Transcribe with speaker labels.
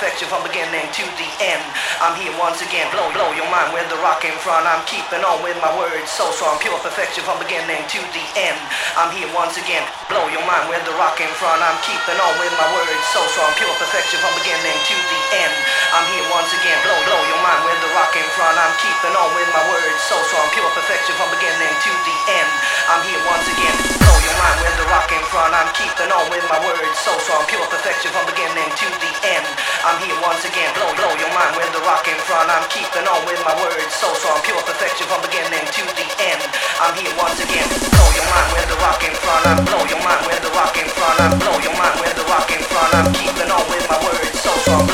Speaker 1: perfection from beginning to the end. I'm here once again, blow your mind with the rock in front. I'm keeping on with my words so strong, pure perfection from beginning to the end. I'm here once again, blow your mind with the rock in front. I'm keeping on with my words so strong, pure perfection from beginning to the end. I'm here once again, blow your mind with the rock in front. I'm keeping on with my words so strong, pure perfection from beginning to the end. I'm here once again, blow your mind with the rock in front. I'm keeping on with my words so strong, pure perfection from beginning to the end. I'm here once again, blow your mind with the rock in front. I'm keeping on with my words so strong, pure perfection from beginning to the end. I'm here once again, blow your mind with the rock in front. I'm blow your mind with the rock in front. I'm blow your mind with the rock in front. I'm keeping on with my words so strong.